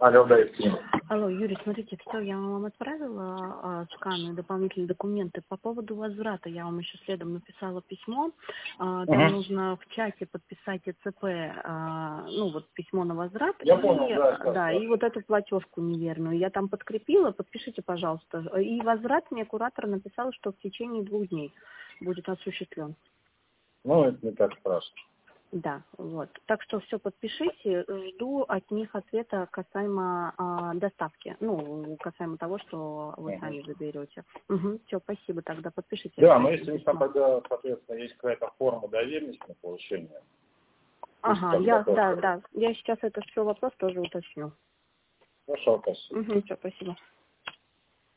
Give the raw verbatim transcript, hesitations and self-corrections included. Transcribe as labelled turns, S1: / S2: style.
S1: Алло, да, Евгений.
S2: Алло, Юрий, смотрите, все, я вам отправила а, сканы, дополнительные документы. По поводу возврата я вам еще следом написала письмо. А, там
S1: Угу.
S2: нужно в чате подписать ЭЦП, а, ну вот письмо на возврат.
S1: Я
S2: и,
S1: понял, да,
S2: да,
S1: да.
S2: и вот эту платежку неверную. Я там подкрепила, подпишите, пожалуйста. И возврат мне куратор написал, что в течение двух дней будет осуществлен.
S1: Ну, это не так страшно.
S2: Да, вот. Так что все подпишите, жду от них ответа касаемо а, доставки. Ну, касаемо того, что вы
S1: Угу.
S2: сами заберете. Угу, все, спасибо, тогда подпишите.
S1: Да, но если у них там тогда, соответственно, есть какая-то форма доверенности на повышение.
S2: Ага, я, да, да, я сейчас это все вопрос тоже уточню.
S1: Хорошо, спасибо.
S2: Угу, все, спасибо.